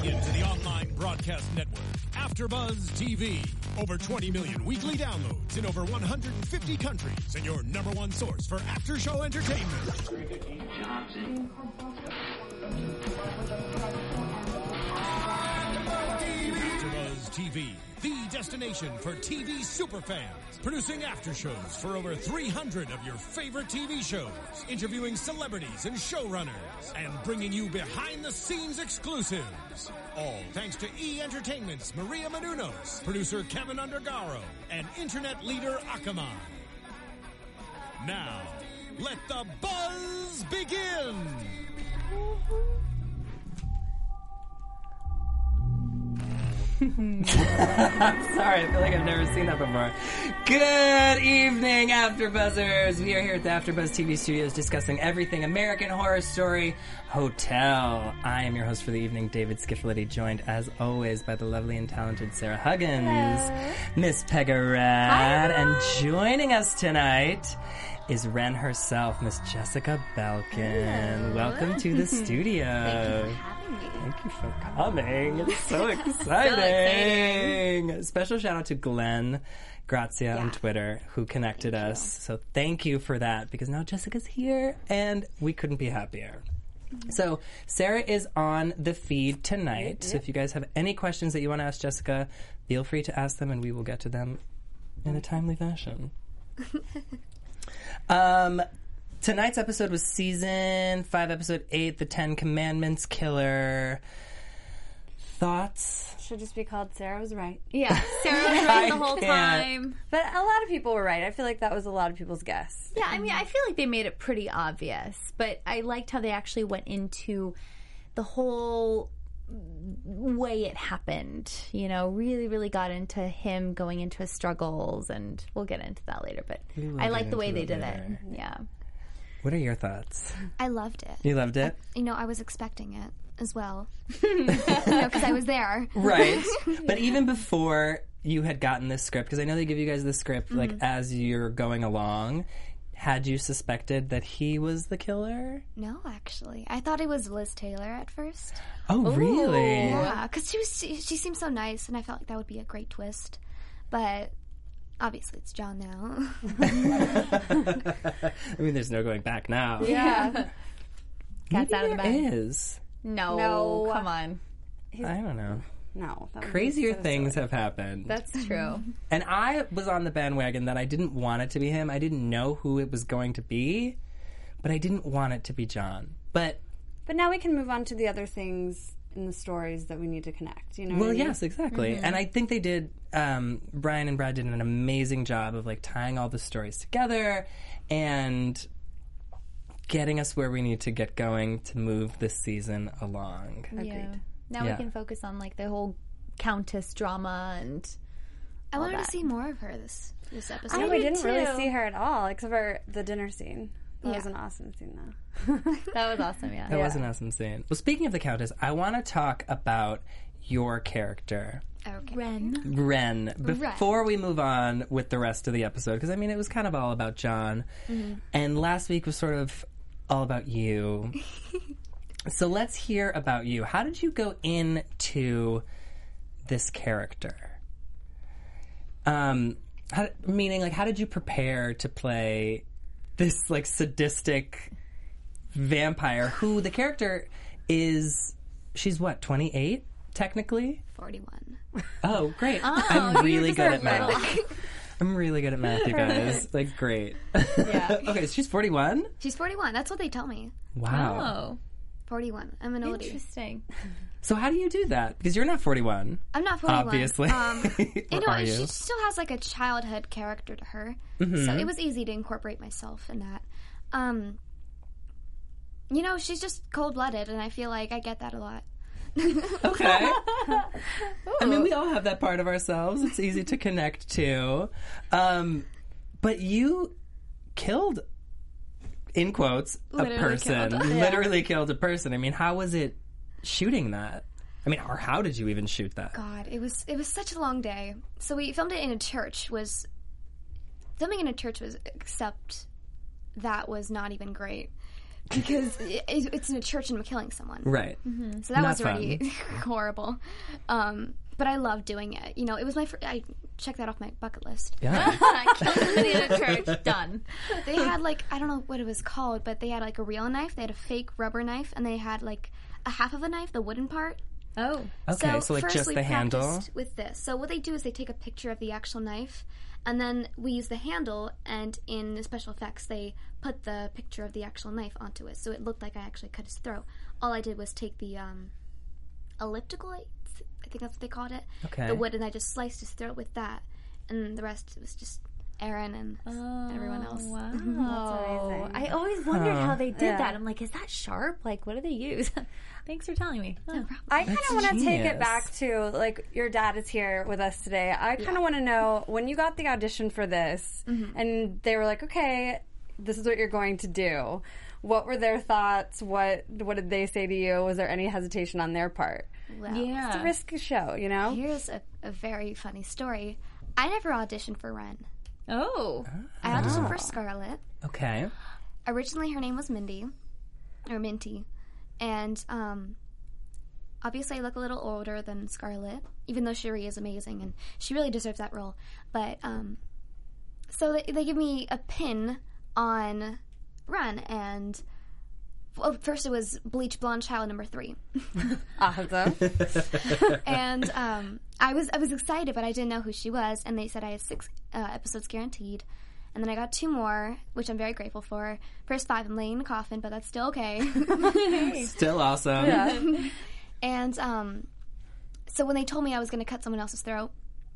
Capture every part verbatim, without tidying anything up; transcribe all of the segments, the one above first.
Tuning in to the online broadcast network, AfterBuzz T V. Over twenty million weekly downloads in over one hundred fifty countries, and your number one source for after-show entertainment. AfterBuzz T V, the destination for T V superfans. Producing after shows for over three hundred of your favorite T V shows. Interviewing celebrities and showrunners. And bringing you behind-the-scenes exclusives. All thanks to E! Entertainment's Maria Menounos, producer Kevin Undergaro, and internet leader Akamai. Now, let the buzz begin! Sorry, I feel like I've never seen that before. Good evening, AfterBuzzers. We are here at the AfterBuzz T V studios discussing everything American Horror Story Hotel. I am your host for the evening, David Skiffletti, joined as always by the lovely and talented Sarah Huggins, Hello. Miss Pegarad, and joining us tonight is Ren herself, Miss Jessica Belkin. Hello. Welcome to the studio. Thank you for having me. Thank you for coming. It's so exciting. So exciting. Special shout out to Glenn Grazia Yeah. on Twitter who connected Thank us. you. So thank you for that, because now Jessica's here and we couldn't be happier. So Sarah is on the feed tonight. So if you guys have any questions that you want to ask Jessica, feel free to ask them and we will get to them in a timely fashion. Um, tonight's episode was season five, episode eight, The Ten Commandments Killer. Thoughts? Should just be called Sarah Was Right. Yeah, Sarah was right the whole I can't. time. But a lot of people were right. I feel like that was a lot of people's guess. Yeah, I mean, I feel like they made it pretty obvious, but I liked how they actually went into the whole way it happened. You know, really, really got into him going into his struggles, and we'll get into that later. But We will I get like the way into they it did later. it. Yeah. What are your thoughts? I loved it. You loved it? You know, I was expecting it as well. You know, because I was there. Right. But even before you had gotten this script, because I know they give you guys the script like as you're going along, had you suspected that he was the killer? No, actually. I thought it was Liz Taylor at first. Oh, really? Yeah, because she, was, she, she seemed so nice, and I felt like that would be a great twist. But obviously it's John now. I mean, there's no going back now. Yeah. Cat's Maybe out of the there bag. is. No, No. come on. I don't know. No. That would be Crazier so things silly. have happened. That's true. And I was on the bandwagon that I didn't want it to be him. I didn't know who it was going to be, but I didn't want it to be John. But, But now we can move on to the other things in the stories that we need to connect. You know well, what I mean? yes, exactly. And I think they did, um, Brian and Brad did an amazing job of, like, tying all the stories together and getting us where we need to get going to move this season along. Yeah. Now Yeah. we can focus on like the whole Countess drama and I wanted that. to see more of her this, this episode. No, I we did didn't really too. see her at all, except for the dinner scene. That Yeah. was an awesome scene, though. that was awesome. Yeah. That Yeah. was an awesome scene. Well, speaking of the Countess, I want to talk about your character. Okay. Ren. Ren, before we move on with the rest of the episode, because I mean, it was kind of all about John, and last week was sort of all about you. So let's hear about you. How did you go into this character? Um, how, meaning, like, how did you prepare to play this, like, sadistic vampire who the character is, she's what, twenty-eight, technically? forty-one. Oh, great. Oh, I'm you really just good are at math. I'm really good at math, you guys. Like, great. Yeah. Okay, so she's forty-one? She's forty-one. That's what they tell me. Wow. Oh, forty-one. I'm an oldie. interesting. So how do you do that? Because you're not forty-one. I'm not forty-one. Obviously. Um, Or you know, are she you? still has like a childhood character to her. Mm-hmm. So it was easy to incorporate myself in that. Um, you know, she's just cold-blooded, and I feel like I get that a lot. Okay. I mean, we all have that part of ourselves. It's easy to connect to. Um, but you killed, in quotes, a Literally person. killed. Literally killed a person. I mean, how was it shooting that? I mean, or how did you even shoot that? God, it was it was such a long day. So we filmed it in a church. Was filming in a church was except that was not even great because it, it's in a church and I'm killing someone. Right. Mm-hmm. So that Not was already fun. horrible. Um, but I loved doing it. You know, it was my first, I checked that off my bucket list. Yeah. Kill somebody in a church. Done. They had like, I don't know what it was called, but they had like a real knife, they had a fake rubber knife, and they had like a half of a knife, the wooden part. Oh. Okay, so, So, like first just we the handle. practiced with this. So what they do is they take a picture of the actual knife, and then we use the handle, and in the special effects they put the picture of the actual knife onto it, so it looked like I actually cut his throat. All I did was take the um, elliptical, I think that's what they called it, Okay. the wood, and I just sliced his throat with that, and the rest was just Aaron and everyone else. Wow. amazing. I always wondered Huh. how they did Yeah. that. I'm like, is that sharp? Like, what do they use? Thanks for telling me. Oh. I kind That's of want to take genius. it back to, like, your dad is here with us today. I kind of want to know, when you got the audition for this, and they were like, okay, this is what you're going to do, what were their thoughts? What what did they say to you? Was there any hesitation on their part? Well, Yeah. It's a risky show, you know? here's a, a very funny story. I never auditioned for Ren. Oh. I auditioned for Scarlett. Okay. Originally, her name was Mindy, or Minty, and um, obviously I look a little older than Scarlett, even though Cherie is amazing and she really deserves that role. But um, so they, they give me a pin on Ren, and well, first it was Bleach Blonde Child number three, Awesome. and um, I was I was excited, but I didn't know who she was, and they said I had six uh, episodes guaranteed. And then I got two more, which I'm very grateful for. First five, I'm laying in a coffin, but that's still okay. Still awesome. And um, so when they told me I was going to cut someone else's throat,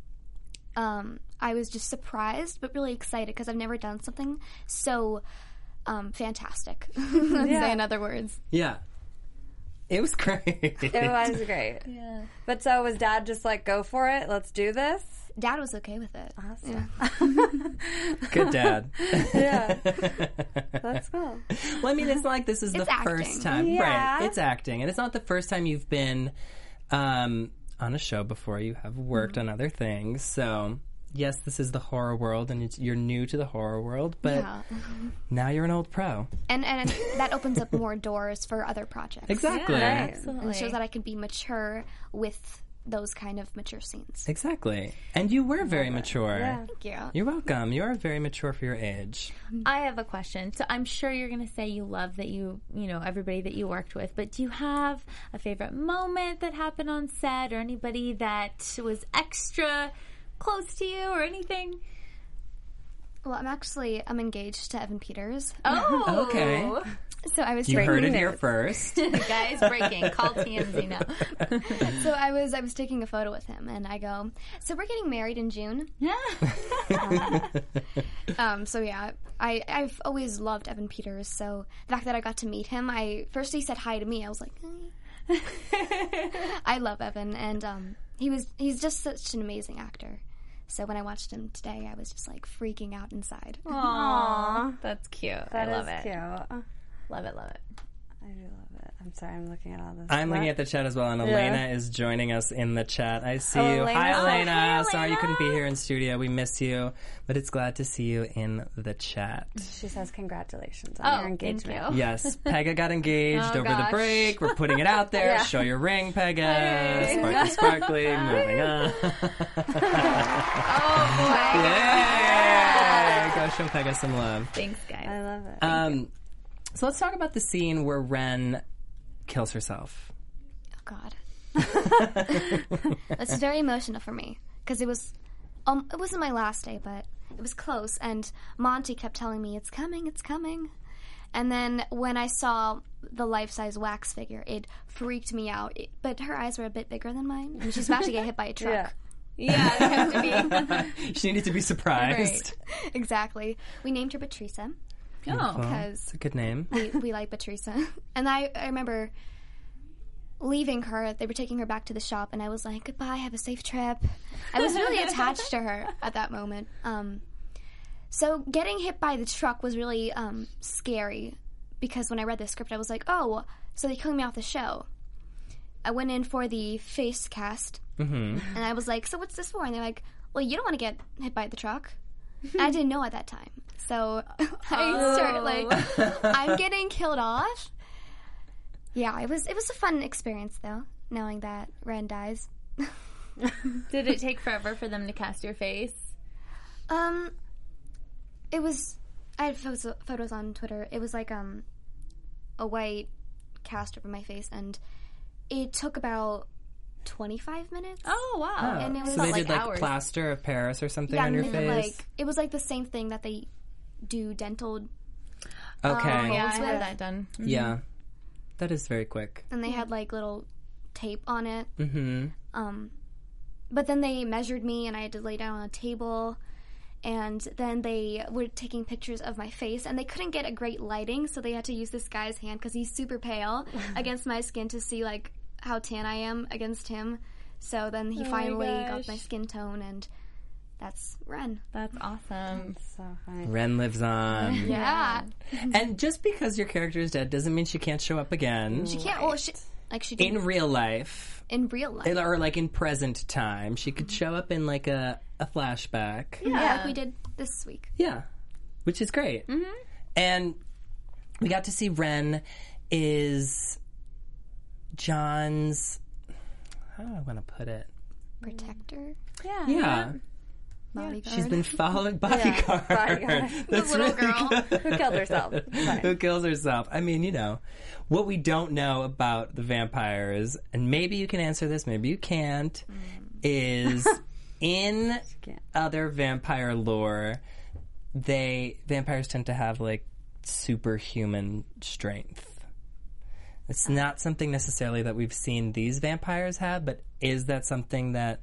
um, I was just surprised, but really excited because I've never done something so um, fantastic. Let's say in other words. Yeah. It was great. It was great. Yeah. But so was Dad just like, go for it, let's do this? Dad was okay with it. Awesome. Good dad. Yeah. That's cool. Well, I mean, it's not like this is the It's acting. first time. Yeah. Right. It's acting. And it's not the first time you've been um, on a show before. You have worked on other things. So, yes, this is the horror world, and it's, you're new to the horror world, but Yeah. now you're an old pro. And, and that opens up more doors for other projects. Exactly. Yeah, absolutely. And shows that I can be mature with those kind of mature scenes. Exactly. And you were very mature. Yeah. Thank you. You're welcome. You are very mature for your age. I have a question. So I'm sure you're going to say you love that you, you know, everybody that you worked with, but do you have a favorite moment that happened on set or anybody that was extra close to you or anything? Well, I'm actually I'm engaged to Evan Peters. Oh, Okay. So I was You heard it news. here first. Guys, breaking. Call T M Z now. So I was I was taking a photo with him, and I go, so we're getting married in June. Um, so yeah, I I've always loved Evan Peters. So the fact that I got to meet him, I first he said hi to me. I was like, eh. I love Evan, and um, he was he's just such an amazing actor. So when I watched him today, I was just like freaking out inside. Aww. That's cute. That I love is it. cute. Love it, love it. I do love it. I'm sorry, I'm looking at all this. I'm looking What? at the chat as well, and Elena is joining us in the chat. I see Oh, you. Elena. Hi, Oh, Elena. hi, Sorry you Elena. couldn't be here in studio. We miss you, but it's glad to see you in the chat. She says congratulations on Oh, your thank engagement. you. Yes, Pega got engaged Oh, over the gosh. break. We're putting it out there. Yeah. Show your ring, Pega. Sparkly, sparkly. Moving on. Oh, boy. Yeah. Go show Pega some love. Thanks, guys. I love it. Um, so let's talk about the scene where Ren kills herself. Oh God, that's very emotional for me because it was um it wasn't my last day, but it was close. And Monty kept telling me it's coming, it's coming. And then when I saw the life-size wax figure, it freaked me out. It, but her eyes were a bit bigger than mine. I mean, she's about to get hit by a truck. Yeah. Yeah, it has to be. She needed to be surprised. Exactly. We named her Patricia Oh. because It's a good name. we, we like Patricia. And I, I remember leaving her. They were taking her back to the shop, and I was like, goodbye, have a safe trip. I was really attached to her at that moment. Um, so getting hit by the truck was really um, scary because when I read the script, I was like, oh, so they're killing me off the show. I went in for the face cast, Mm-hmm. and I was like, so what's this for? And they're like, well, you don't want to get hit by the truck. And I didn't know at that time. So I start like, I'm getting killed off. Yeah, it was it was a fun experience though, knowing that Ren dies. Did it take forever for them to cast your face? Um, it was. I had photos, photos on Twitter. It was like um, a white cast over my face, and it took about twenty-five minutes. Oh wow! Oh. And it was so they like did like hours. plaster of Paris or something Yeah, on your and face. like it was like the same thing that they do dental, okay. um, Yeah, I Holds had with- that done. Mm-hmm. Yeah. That is very quick. and they had like little tape on it. Mm-hmm. Um, but then they measured me, and I had to lay down on a table. And then they were taking pictures of my face, and they couldn't get a great lighting, so they had to use this guy's hand because he's super pale against my skin to see like how tan I am against him. So then he Oh my finally gosh. got my skin tone, and that's Ren. That's awesome. So funny. Ren lives on. Yeah, And just because your character is dead doesn't mean she can't show up again. she can't. Well, she like she did In real life. in real life. Or like in present time. She could show up in like a, a flashback. Yeah, like we did this week. Yeah, which is great. Mm-hmm. And we got to see Ren is John's. How do I want to put it? Protector, Yeah. Yeah, bodyguard. she's been followed bodyguard. bodyguard. That's little really girl. good. Who killed herself? Fine. Who kills herself? I mean, you know, what we don't know about the vampires, and maybe you can answer this, maybe you can't, is in can't. other vampire lore, they vampires tend to have like superhuman strength. It's not something necessarily that we've seen these vampires have, but is that something that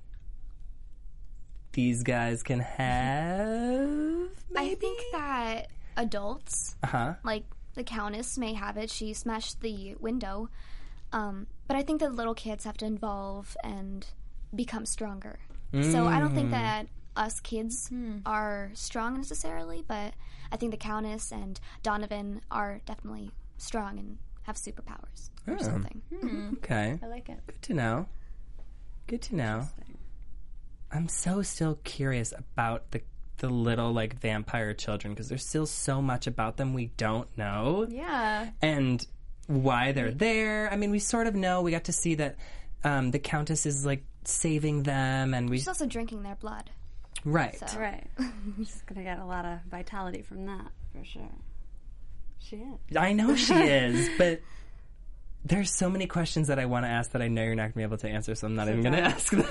these guys can have? I think that adults, Uh huh. like the Countess, may have it. She smashed the window. Um, but I think that little kids have to evolve and become stronger. So I don't think that us kids are strong necessarily, but I think the Countess and Donovan are definitely strong and have superpowers or Oh. something. Okay. I like it. Good to know. Good to know. I'm so still curious about the the little like vampire children because there's still so much about them we don't know Yeah. and why they're there. I mean, we sort of know. We got to see that um, the Countess is like saving them, and we She's also drinking their blood. right. So. Right. She's gonna get a lot of vitality from that for sure. She is. I know she is, but there's so many questions that I want to ask that I know you're not going to be able to answer, so I'm not even going to ask them.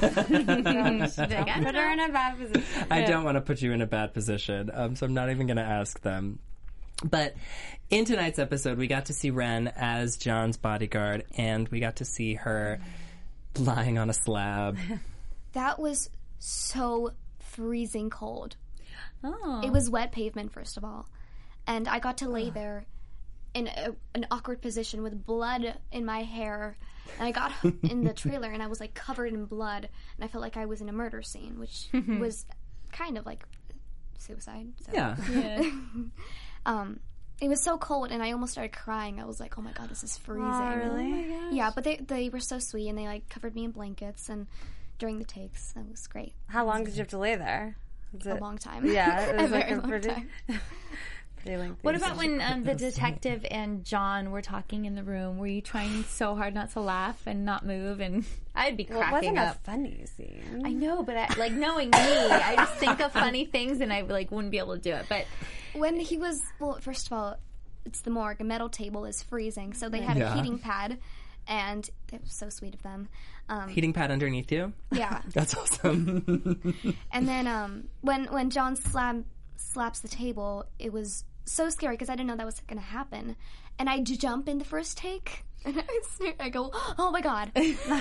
Put her in a bad position. I don't want to put you in a bad position, um, so I'm not even going to ask them. But in tonight's episode, we got to see Ren as John's bodyguard, and we got to see her lying on a slab. That was so freezing cold. Oh. It was wet pavement, first of all. And I got to lay there in a, an awkward position with blood in my hair. And I got in the trailer and I was like covered in blood. And I felt like I was in a murder scene, which was kind of like suicide. So. Yeah. Yeah. Um, it was so cold and I almost started crying. I was like, oh my God, this is freezing. Oh, really? Yeah, but they, they were so sweet and they like covered me in blankets and during the takes. That was great. How long did you have to lay there? Was A it- long time. Yeah, it a was like very a long pretty, time. pretty lengthy. What about when um, the detective and John were talking in the room? Were you trying so hard not to laugh and not move? And I'd be Well, it cracking wasn't up. a funny scene. I know, but I, like knowing me, I just think of funny things and I like wouldn't be able to do it. But When he was, well, first of all, it's the morgue. A metal table is freezing, so they had Yeah. a heating pad, and it was so sweet of them. Um, Heating pad underneath you? yeah, That's awesome. and then um, when when John slap, slaps the table, it was so scary because I didn't know that was going to happen, and I j- jump in the first take, and I, stare- I go, oh my God.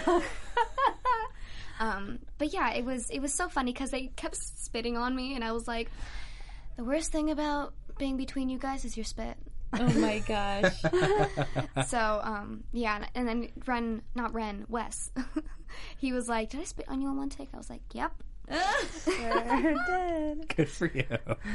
um, but yeah, it was it was so funny because they kept spitting on me, and I was like, the worst thing about being between you guys is your spit. oh my gosh, So, um, yeah, and, and then Ren, not Ren, Wes, he was like, did I spit on you in one take? I was like, yep. Sure did. Good for you.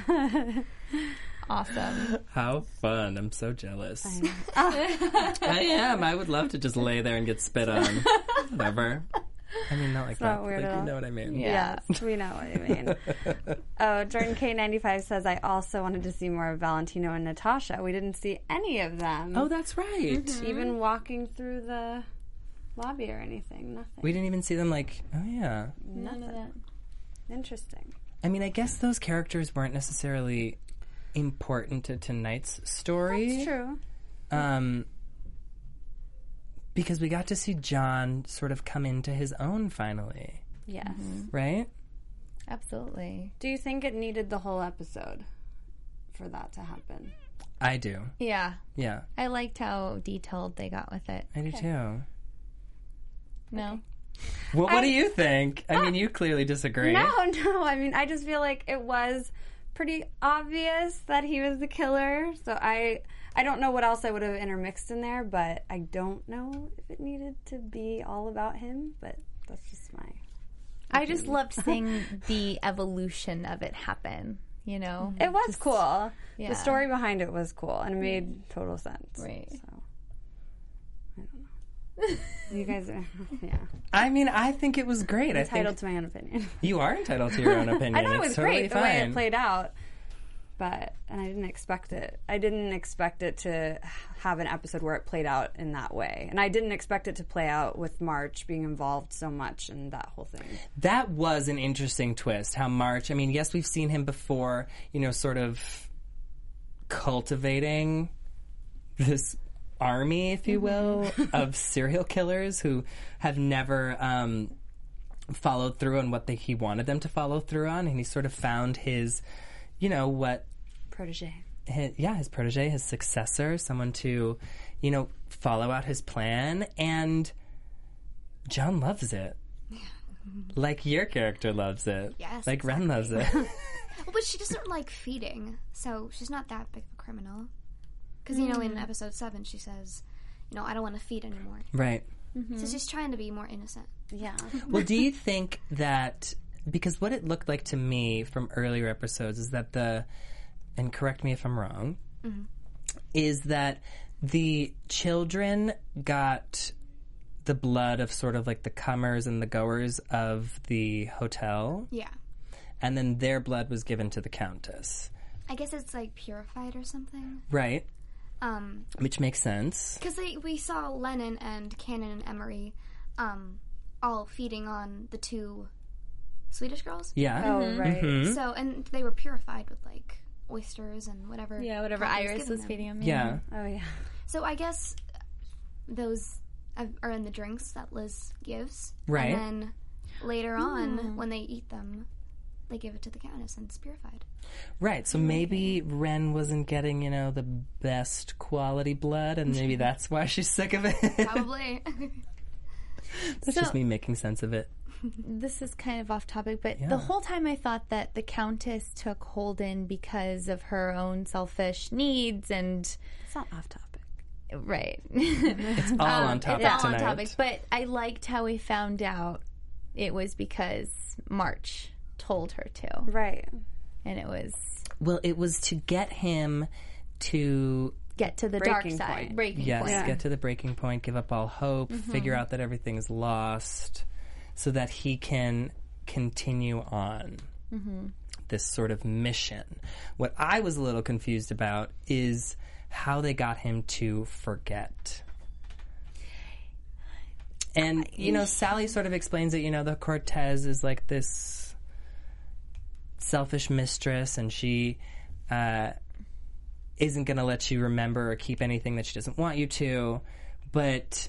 awesome! How fun. I'm so jealous. I am. I would love to just lay there and get spit on. Whatever. I mean, not like not that. weird Like, at you all. know what I mean. Yeah. Yes, we know what you mean. Oh, Jordan K ninety-five says, I also wanted to see more of Valentino and Natasha. We didn't see any of them. Oh, that's right. Even walking through the lobby or anything. Nothing. We didn't even see them like, oh, yeah. None of that. Interesting. I mean, I guess those characters weren't necessarily important to tonight's story. That's true. Um, because we got to see John sort of come into his own finally, Yes. right? Absolutely. Do you think it needed the whole episode for that to happen? I do. Yeah. Yeah, I liked how detailed they got with it. I do too. No? What, what do you think? I mean, you clearly disagree. No, no. I mean, I just feel like it was pretty obvious that he was the killer. So I, I don't know what else I would have intermixed in there, but I don't know if it needed to be all about him. But that's just my. I just loved seeing the evolution of it happen, you know? It was cool. yeah. The story behind it was cool, and it made total sense. Right. So I don't know. You guys are, yeah. I mean, I think it was great. I Entitled think to my own opinion. you are entitled to your own opinion. I thought it It's was totally great the fine. way it played out, but and I didn't expect it. I didn't expect it to have an episode where it played out in that way, and I didn't expect it to play out with March being involved so much in that whole thing. That was an interesting twist. How March, I mean, yes, we've seen him before, you know, sort of cultivating this army, if you will, of serial killers who have never um, followed through on what they, he wanted them to follow through on. And he sort of found his, you know, what... Protege. His, yeah, his protege, his successor, someone to, you know, follow out his plan. And John loves it. Like your character loves it. Yes, Like Ren loves it. Well, but she doesn't like feeding, so she's not that big of a criminal. Because, you know, in episode seven, she says, you know, I don't want to feed anymore. Right. So she's trying to be more innocent. Yeah. Well, do you think that, because what it looked like to me from earlier episodes is that the, and correct me if I'm wrong, Mm-hmm. is that the children got the blood of sort of like the comers and the goers of the hotel, Yeah. and then their blood was given to the Countess. I guess it's like purified or something. Right. Um, Which makes sense. because we saw Lennon and Cannon and Emery um, all feeding on the two Swedish girls. Yeah. Oh, right. Mhm. So, and they were purified with like oysters and whatever. Yeah, whatever Papa Iris giving was them. feeding him. Yeah. Oh, yeah. So I guess those are in the drinks that Liz gives. Right. And then later on, when they eat them, they give it to the Countess and it's purified. Right, so maybe Ren wasn't getting, you know, the best quality blood, and maybe that's why she's sick of it. Probably. That's So- just me making sense of it. This is kind of off topic, but Yeah. the whole time I thought that the Countess took Holden because of her own selfish needs and It's not off topic. right. It's all on topic It's all tonight. on topic, but I liked how we found out it was because March told her to, Right. and it was Well, it was to get him to, get to the dark Breaking side, point. breaking yes, point. Yeah. get to the breaking point, give up all hope, Mm-hmm. figure out that everything is lost, so that he can continue on Mm-hmm. this sort of mission. What I was a little confused about is how they got him to forget. And, you know, Sally sort of explains that, you know, the Cortez is like this selfish mistress, and she uh, isn't going to let you remember or keep anything that she doesn't want you to. But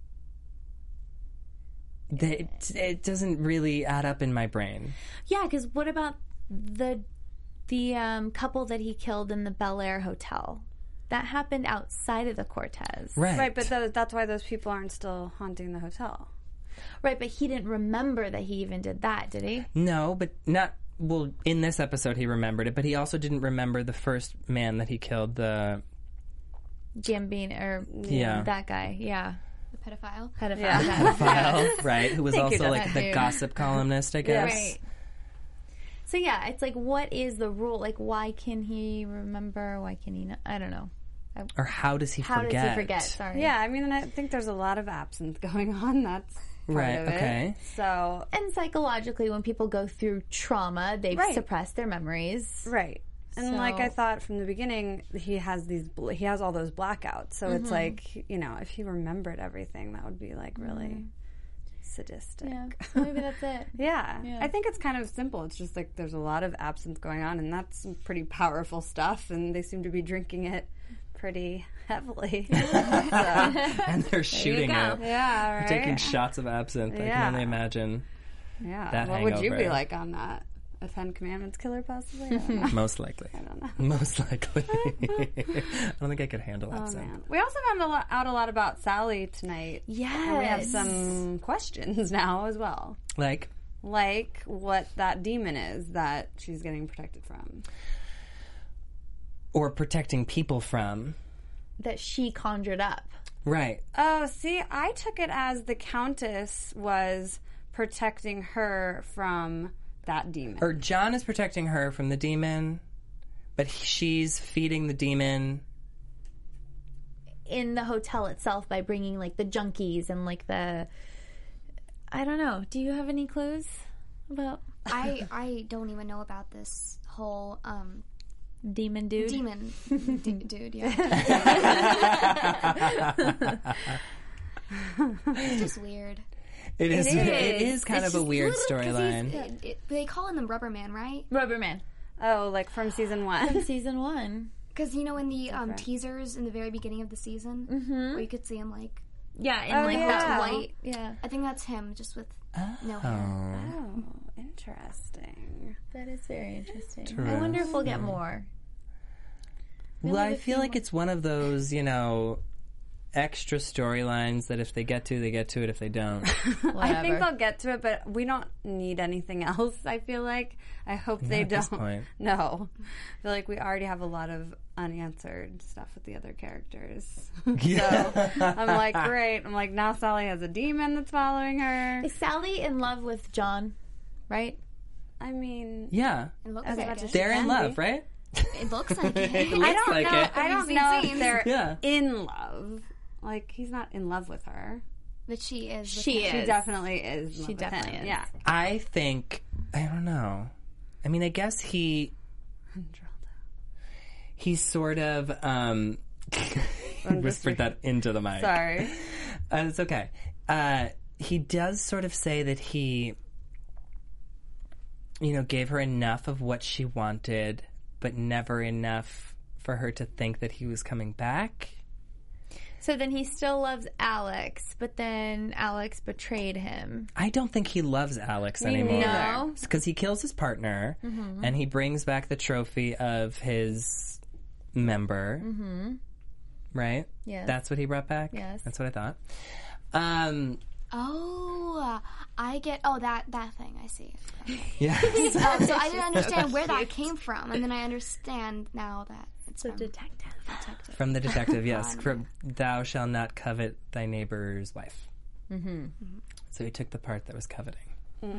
that it, it doesn't really add up in my brain. Yeah, because what about the the um, couple that he killed in the Bel Air hotel? That happened outside of the Cortez. Right. Right, but th- that's why those people aren't still haunting the hotel. Right, but he didn't remember that he even did that, did he? No, but not. Well, in this episode, he remembered it, but he also didn't remember the first man that he killed. The Gambino, or Yeah. that guy, yeah. The pedophile. Pedophile. Yeah. file, right? Who was Thank you, also like That the dude. gossip columnist, I guess. Right. So yeah, it's like, what is the rule? Like, why can he remember? Why can he not? I don't know. Or how does he How forget? does he forget? Sorry. Yeah, I mean, and I think there's a lot of absence going on. That's Right, of it. okay. So And psychologically, when people go through trauma, they Right. suppress their memories. right. And So- like I thought from the beginning, he has these bl- he has all those blackouts. So it's like, you know, if he remembered everything, that would be like really sadistic. Yeah, so maybe that's it. Yeah. Yeah. I think it's kind of simple. It's just like there's a lot of absinthe going on, and that's some pretty powerful stuff, and they seem to be drinking it pretty heavily. So, And they're shooting go. it. yeah, right. Taking shots of absinthe. I Yeah. can only imagine. yeah. that What would you be hangover. like on that? A Ten Commandments killer, possibly? I don't know. Most likely. I don't know. Most likely. I don't think I could handle Oh, absinthe. man. We also found a lot, out a lot about Sally tonight. Yes. And we have some questions now as well. Like, Like what that demon is that she's getting protected from. or protecting people from. That she conjured up. Right. Oh, see, I took it as the Countess was protecting her from that demon. Or John is protecting her from the demon, but he- she's feeding the demon. In the hotel itself by bringing like the junkies and like the. I don't know. Do you have any clues about I I don't even know about this whole um, demon dude? demon d- dude. Yeah, it's just weird. It is. It is. is kind It's of a just weird little- 'cause he's- storyline. it- it- They call him Rubber Man, right? Rubberman. Oh, like from season one. Season one. Because you know in the um, teasers in the very beginning of the season, where you could see him like, Yeah, in Oh, like yeah. that white. Yeah. I think that's him, just with no hair. Oh, interesting. That is very interesting. True. I wonder if we'll get more. Well, I feel like it's one of those, you know, extra storylines that if they get to, they get to it. If they don't, I think they'll get to it, but we don't need anything else, I feel like. I hope they at this don't. point. No. I feel like we already have a lot of unanswered stuff with the other characters. yeah. So I'm like, great. I'm like, now Sally has a demon that's following her. Is Sally in love with John? Right? I mean, yeah, It looks as like much it. as they're can in be. love, right? It looks like It it. looks I don't like know. it. I don't Have you know seen if they're Yeah. in love. Like, he's not in love with her. But she is. with She him. is. She definitely is. In love She with definitely him. is. Yeah. I think I don't know. I mean, I guess he he's sort of um whispered that into the mic. Sorry. Uh, it's okay. Uh, he does sort of say that he, you know, gave her enough of what she wanted, but never enough for her to think that he was coming back. So then he still loves Alex, but then Alex betrayed him. I don't think he loves Alex anymore. No. Because he kills his partner, and he brings back the trophy of his member. Mm-hmm. Right? Yes. That's what he brought back? Yes. That's what I thought. Um, Oh, I get. Oh, that that thing. I see. yeah. Um, so I didn't understand where that came from, and then I understand now that it's The from detective. detective. From the detective, yes. From thou shalt not covet thy neighbor's wife. Mm-hmm. So he took the part that was coveting.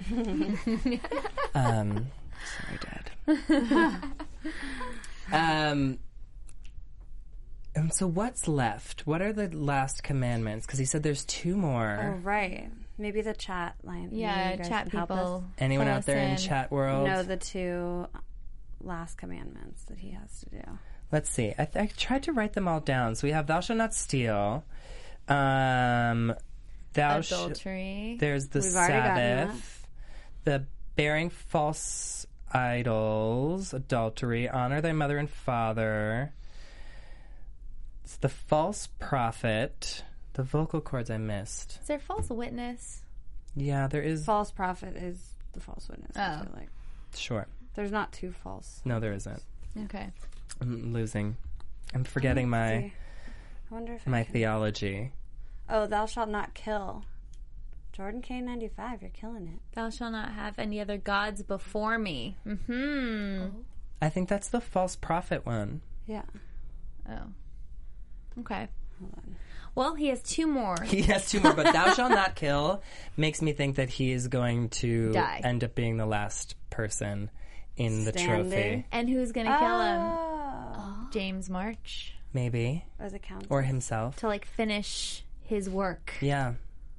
um, sorry, Dad. um, and so what's left? What are the last commandments? Because he said there's two Oh, more. right. Maybe the chat line. Yeah, Maybe you guys chat can help people. us Anyone fill out us there in in. chat world? know the two last commandments that he has to do. Let's see. I, th- I tried to write them all down. So we have thou shalt not steal. Um, thou sh- Adultery. There's the We've already gotten Sabbath, the bearing false idols, adultery, honor thy mother and father. It's the false prophet. The vocal cords I missed. Is there false witness? Yeah, there is. False prophet is the false witness. I Oh. feel like Sure. there's not two false. No, there isn't. Okay. I'm losing. I'm forgetting my See, I wonder if I my can- theology. Oh, thou shalt not kill. Jordan K ninety-five, you're killing it. Thou shalt not have any other gods before me. Mm-hmm. I think that's the false prophet one. Yeah. Oh. Okay. Well, he has two more. He has two more, but thou shalt not kill makes me think that he is going to Die. end up being the last person in the Standing. trophy. And who's going to kill him? Oh. James March. Maybe. As a count. Or himself. To, like, finish his work. Yeah.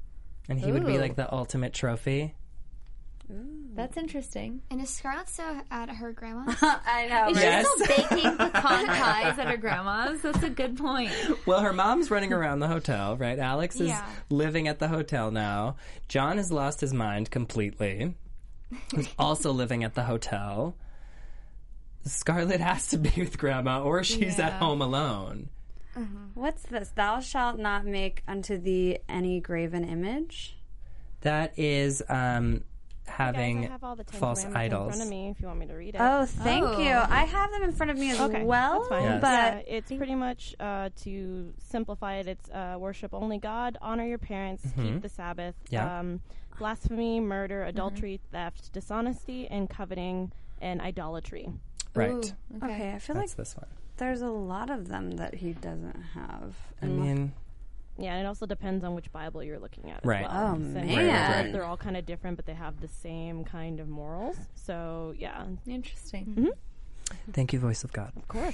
And he would be Ooh. like the ultimate trophy. That's interesting. And is Scarlett still at her grandma's? I know. Is right? Yes. she still baking pecan pies at her grandma's? That's a good point. Well, her mom's running around the hotel, right? Alex is Yeah. living at the hotel now. John has lost his mind completely. He's also living at the hotel. Scarlett has to be with grandma or she's at Yeah. home alone. What's this? Thou shalt not make unto thee any graven image. That is um, having Guys, I have all the Ten false Commandments idols. in front of me if you want me to read it. Oh, thank Oh. you. I have them in front of me as okay, well. that's fine. Yes. But yeah, it's pretty much uh, to simplify it. It's uh, worship only God, honor your parents, keep the Sabbath. Yeah. Um, blasphemy, murder, adultery, theft, dishonesty, and coveting and idolatry. Right. Ooh, okay, I feel That's like this one. there's a lot of them that he doesn't have. I mean, Yeah, and it also depends on which Bible you're looking at. As Right. well. Oh, Since man. Right, right. They're all kind of different, but they have the same kind of morals. So yeah, Interesting. thank you, voice of God. of course.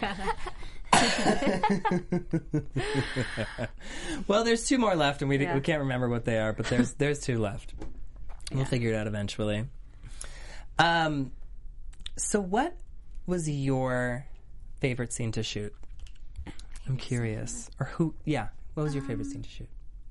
Well, there's two more left, and we, Yeah. we can't remember what they are, but there's there's two left. We'll figure it out eventually. Um, so what was your favorite scene to shoot? I'm curious. Or who? Yeah, what was your favorite scene to shoot?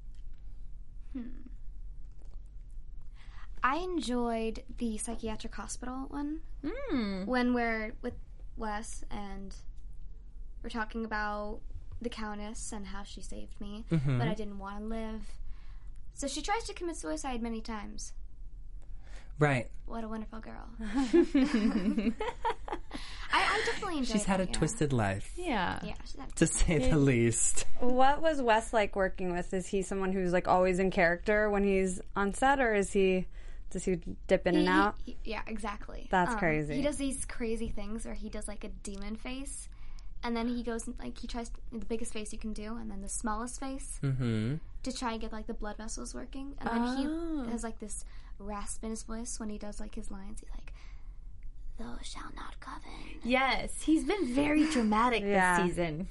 I enjoyed the psychiatric hospital one Mm. when we're with Wes and we're talking about the Countess and how she saved me, but I didn't want to live. So she tries to commit suicide many times. Right. What a wonderful girl. I, I definitely enjoyed She's had a that, yeah. twisted life, Yeah. Yeah, she's had to say the least. What was Wes like working with? Is he someone who's like always in character when he's on set, or is he does he dip in He- and out? he- he- yeah, exactly. That's crazy. He does these crazy things where he does like a demon face, and then he goes like he tries the biggest face you can do, and then the smallest face Mm-hmm. to try and get like the blood vessels working, and then Oh. he has like this rasp in his voice when he does like his lines. He's like, "Thou shalt not covet." Yes, he's been very dramatic Yeah. this season.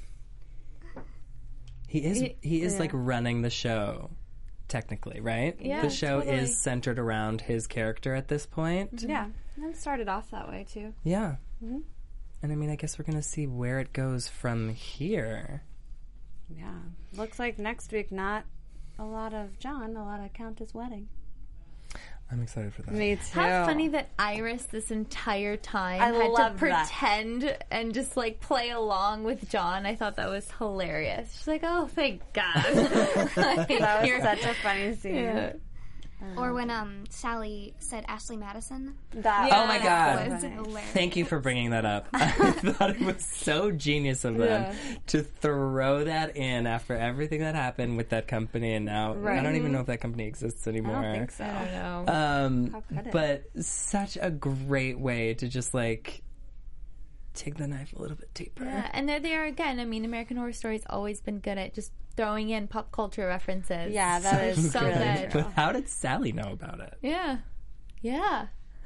He is. He is yeah. like running the show, technically, right? Yeah, the show totally. is centered around his character at this point. Yeah, and it started off that way too. Yeah. And I mean, I guess we're gonna see where it goes from here. Yeah, looks like next week not a lot of John, a lot of Countess wedding. I'm excited for that. Me too. How funny that Iris this entire time I had to love that. pretend and just like play along with John. I thought that was hilarious. She's like, "Oh, thank God." Like, That was you're- such a funny scene. Yeah. Or when um Sally said Ashley Madison. That Oh my God. Was hilarious. Thank you for bringing that up. I thought it was so genius of them to throw that in after everything that happened with that company, and now I Right. don't even know if that company exists anymore. I don't think so. I don't know. Um, How could it? but such a great way to just like take the knife a little bit deeper. Yeah, and there they are again. I mean, American Horror Story's always been good at just throwing in pop culture references. Yeah, that is so really good. true. But how did Sally know about it? Yeah, yeah.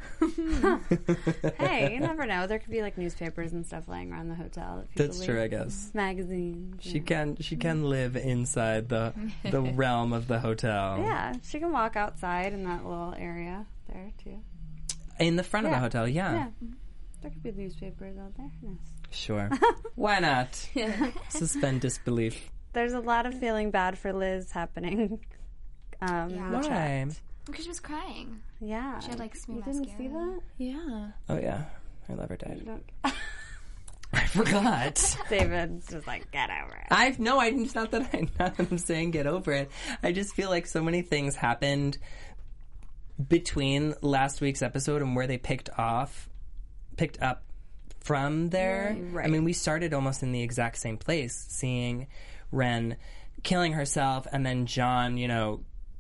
Hey, you never know. There could be like newspapers and stuff laying around the hotel. That people That's leave. true, I guess. Magazines. She yeah. can she can live inside the the realm of the hotel. Yeah, she can walk outside in that little area there too. In the front of the Yeah. hotel, yeah. Yeah, there could be newspapers out there. Yes. Sure. Why not? Suspend disbelief. There's a lot of feeling bad for Liz happening. Um, Yeah. in the chat. Why? Because she was crying. Yeah. She had like smear You didn't see mascara. that? Yeah. Oh yeah. Her lover died. Don't- I forgot. David's just like, get over it. I've no, I, it's not that I, not that I'm saying get over it. I just feel like so many things happened between last week's episode and where they picked off, picked up from there. Right. I mean, we started almost in the exact same place, seeing Ren killing herself and then John, you know,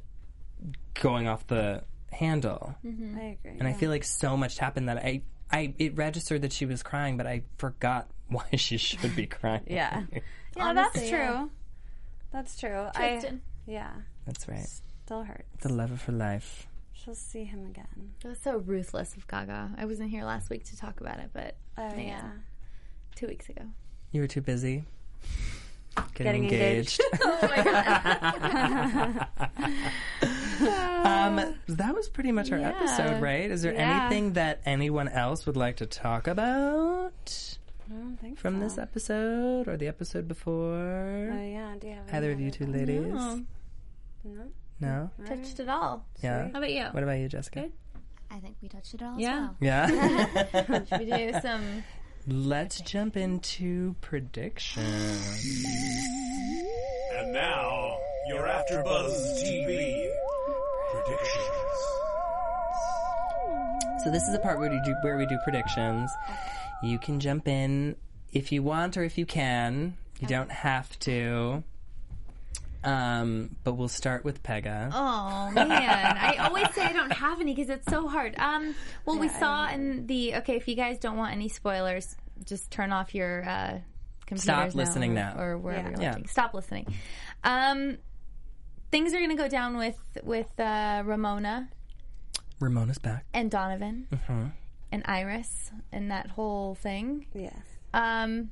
going off the handle. I agree. And I feel like so much happened that I, I, it registered that she was crying, but I forgot why she should be crying. Yeah. Yeah, Honestly, that's true. yeah. That's true. Tristan. I, yeah, That's right. still hurts. The love of her life. She'll see him again. That was so ruthless of Gaga. I wasn't here last week to talk about it, but Oh, yeah, yeah. two weeks ago. You were too busy getting, Getting engaged. Oh my God. um, that was pretty much our Yeah. episode, right? Is there Yeah. anything that anyone else would like to talk about I don't think from so. this episode or the episode before? Oh, yeah. Do you have Either any of you other two thoughts? ladies? No. No. No? Touched it all. Yeah. How about you? What about you, Jessica? Good. I think we touched it all Yeah. as well. Yeah. Should we do some? Let's jump into predictions. And now, your AfterBuzz T V predictions. So this is a part where we do where we do predictions. You can jump in if you want or if you can. You don't have to. Um, but we'll start with Pega. Oh man, I always say I don't have any because it's so hard. Um, well, we Yeah, I saw in the okay. If you guys don't want any spoilers, just turn off your uh, computers Stop now listening or, now. or wherever Yeah. you're Yeah. watching. Stop listening. Um, things are going to go down with with uh, Ramona Ramona's back. and Donovan Mhm. and Iris and that whole thing. Yes. Um,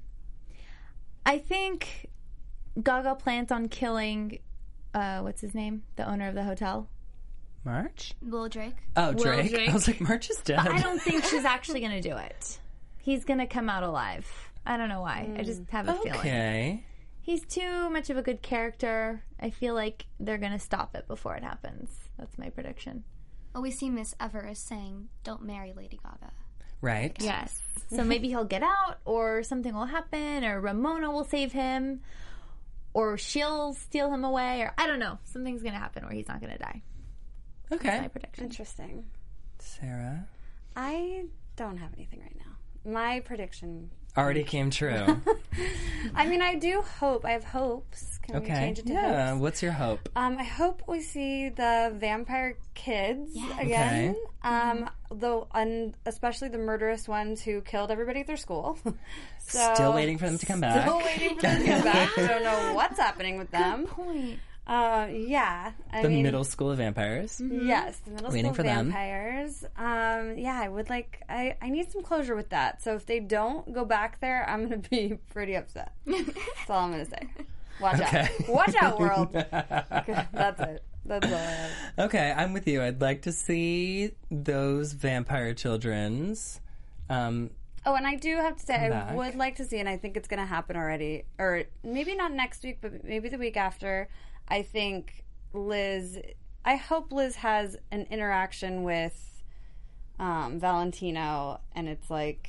I think Gaga plans on killing. Uh, what's his name? The owner of the hotel. March? Will Drake? Oh, Will Drake. Drake. I was like, March is dead. But I don't think she's actually going to do it. He's going to come out alive. I don't know why. I just have a feeling. Okay. He's too much of a good character. I feel like they're going to stop it before it happens. That's my prediction. Well, we see Miss Everest saying, "Don't marry Lady Gaga." Right. Yes. So maybe he'll get out, or something will happen, or Ramona will save him, or she'll steal him away, or I don't know. Something's going to happen where he's not going to die. That's Okay. my prediction. Interesting. Sarah. I don't have anything right now. My prediction. Already came true. I mean, I do hope. I have hopes. Can we Okay. change it to Yeah. hopes? What's your hope? Um, I hope we see the vampire kids again. Okay. Um, though, and especially the murderous ones who killed everybody at their school. So, Still waiting for them to come back. Still waiting for them to come back. Don't know what's happening with them. Point. Uh, yeah. I The mean, middle school of vampires. Yes, the middle Waiting school for them. vampires. Um, yeah, I would like. I, I need some closure with that. So if they don't go back there, I'm going to be pretty upset. That's all I'm going to say. Watch Okay. out! Watch out, world. Okay, that's it. That's all I have. Okay, I'm with you. I'd like to see those vampire children's. Um, Oh, and I do have to say, I back. would like to see, and I think it's going to happen already, or maybe not next week, but maybe the week after. I think Liz. I hope Liz has an interaction with um, Valentino, and it's like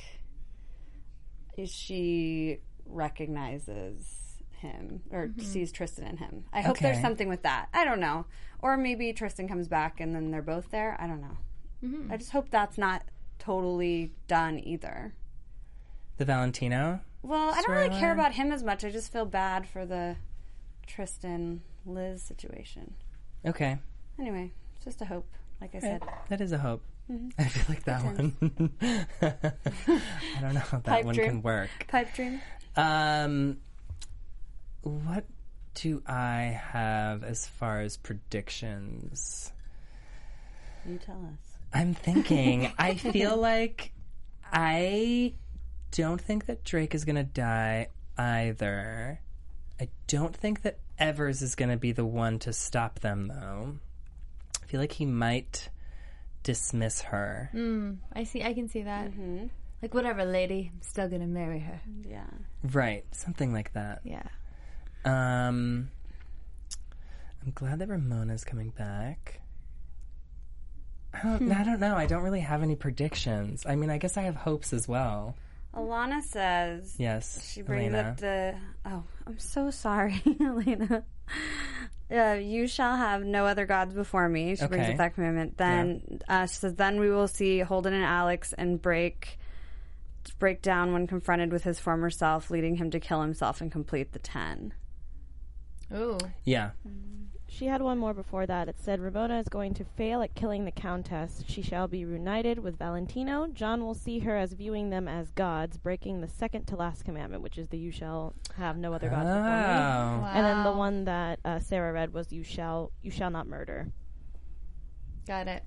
she recognizes him or sees Tristan in him. I hope Okay. there's something with that. I don't know, or maybe Tristan comes back and then they're both there. I don't know. I just hope that's not totally done either. the Valentino. Well, I don't really care Storyline? about him as much. I just feel bad for the Tristan Liz situation. Okay. Anyway, it's just a hope, like I said. That is a hope. Mm-hmm. I feel like that one. I don't know if that Pipe one dream. can work. Pipe dream. Um, what do I have as far as predictions? You tell us. I'm thinking. I feel like I don't think that Drake is going to die either. I don't think that Evers is going to be the one to stop them, though. I feel like he might dismiss her. Mm, I see. I can see that. Like, whatever, lady. I'm still gonna marry her. Yeah. Right, something like that. Yeah. Um, I'm glad that Ramona's coming back. I don't, I don't know. I don't really have any predictions. I mean, I guess I have hopes as well. Alana says Yes, she brings Elena. up the. Oh, I'm so sorry, Elena. Uh, you shall have no other gods before me. She brings Okay. up that commandment. Then uh, she says, then we will see Holden and Alex and break break down when confronted with his former self, leading him to kill himself and complete the ten. Ooh. Yeah. She had one more before that. It said, Ramona is going to fail at killing the Countess. She shall be reunited with Valentino. John will see her as viewing them as gods, breaking the second to last commandment, which is the you shall have no other gods before me. Oh. And then the one that uh, Sarah read was you shall you shall not murder. Got it.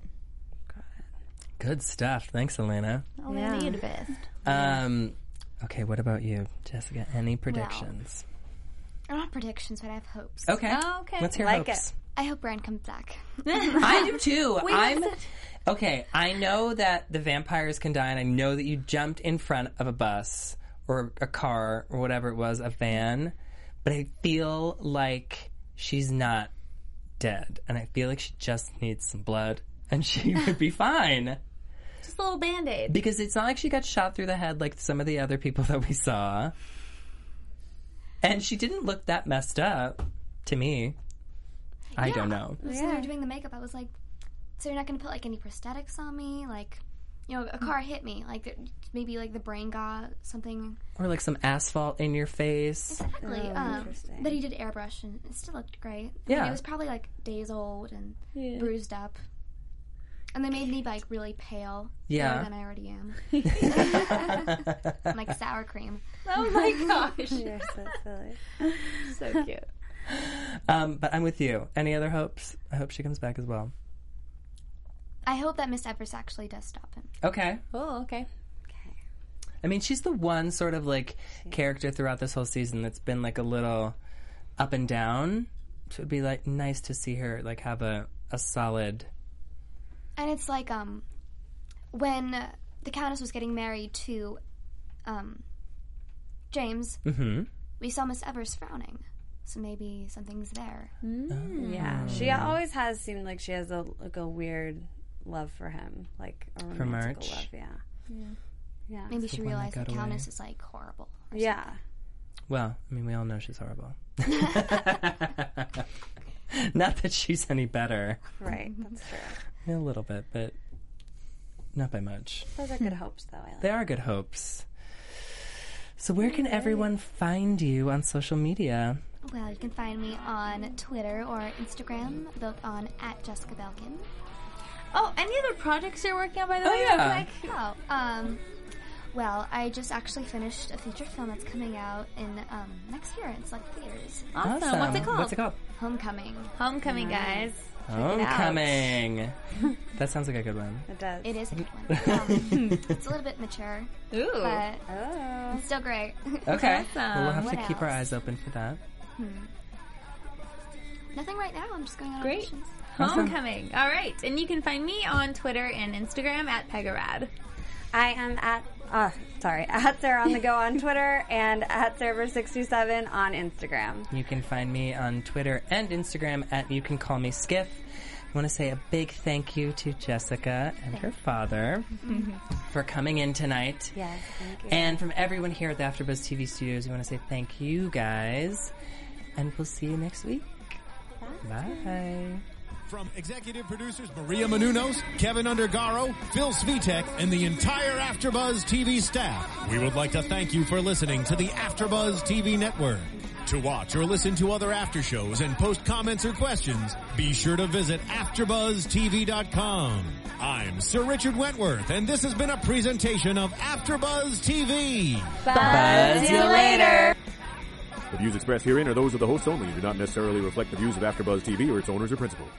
Good stuff. Thanks, Elena. Oh, Yeah. yeah. the best. Um, okay, what about you, Jessica? Any predictions? I don't have predictions, but I have hopes. Okay. Oh, okay. Let's hear Like hopes. I hope Bran comes back. I do too. I'm okay. I know that the vampires can die, and I know that you jumped in front of a bus or a car or whatever it was, a van. But I feel like she's not dead, and I feel like she just needs some blood, and she would be fine. Just a little Band-Aid. Because it's not like she got shot through the head like some of the other people that we saw. And she didn't look that messed up to me. I Yeah. don't know. So they were doing the makeup. I was like, so you're not going to put like any prosthetics on me? Like, you know, a car hit me. Like, maybe like the brain got something. Or like some asphalt in your face. Exactly. Oh, um, interesting. but he did airbrush and it still looked great. Yeah. And it was probably like days old and bruised up. And they made me like really pale. Yeah. Paler than I already am. I'm like sour cream. Oh my gosh. You're so silly. So cute. Um, but I'm with you. Any other hopes? I hope she comes back as well. I hope that Miss Evers actually does stop him. Okay. Oh, okay. I mean, she's the one sort of like character throughout this whole season that's been like a little up and down. So it'd be like nice to see her like have a, a solid. And it's like um, when uh, the Countess was getting married to um, James, Mm-hmm. we saw Miss Evers frowning. So maybe something's there. Yeah, she always has seemed like she has a like a weird love for him, like a For romantical March. love. Yeah, yeah, yeah. Maybe she one that realized the got away. Countess is like horrible. or yeah. Well, I mean, we all know she's horrible. Not that she's any better. Right, that's true. A little bit, but not by much. Those are good hopes, though. I like. They are good hopes. So where can everyone find you on social media? Well, you can find me on Twitter or Instagram, both on at Jessica Belkin. Oh, any other projects you're working on, by the Oh, way? yeah. Like, Oh, um, well, I just actually finished a feature film that's coming out in um, next year in select theaters. awesome. What's it called? What's it called? Homecoming. Homecoming, guys. Homecoming. That sounds like a good one. It does. It is a good one. Um, it's a little bit mature, Ooh. but Oh. it's still great. Okay. Awesome. Well, we'll have What to keep our else? eyes open for that. Nothing right now. I'm just going on Great. auditions. Homecoming. All right. And you can find me on Twitter and Instagram at Pegarad. I am at uh, sorry at Sarah on the Go on Twitter and at Server sixty-seven on Instagram. You can find me on Twitter and Instagram at You Can Call Me Skiff. I want to say a big thank you to Jessica and her father for coming in tonight. Yes, thank you. And from everyone here at the AfterBuzz T V studios, we want to say thank you guys. And we'll see you next week. Bye. From executive producers Maria Menounos, Kevin Undergaro, Phil Svitek, and the entire AfterBuzz T V staff, we would like to thank you for listening to the AfterBuzz T V network. To watch or listen to other after shows and post comments or questions, be sure to visit after buzz T V dot com. I'm Sir Richard Wentworth, and this has been a presentation of AfterBuzz T V. Buzz you later. The views expressed herein are those of the hosts only and do not necessarily reflect the views of AfterBuzz T V or its owners or principals.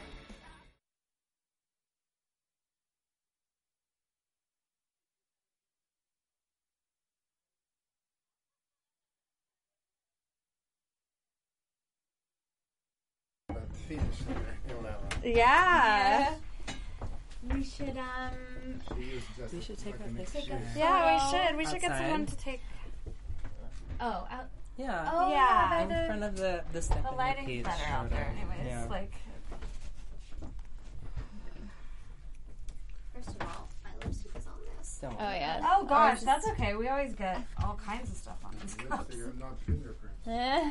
Yeah. We should, um... We should take off this shirt. Yeah, we should. We should get Outside. someone to take. Oh, out... Yeah. Oh, Yeah. In front of the, the step The lighting's better out there anyways. Yeah. Like... First of all, my lipstick is on this. Don't Oh, yeah. Oh gosh, that's okay. We always get all kinds of stuff on these cups. You're not fingerprints. Eh.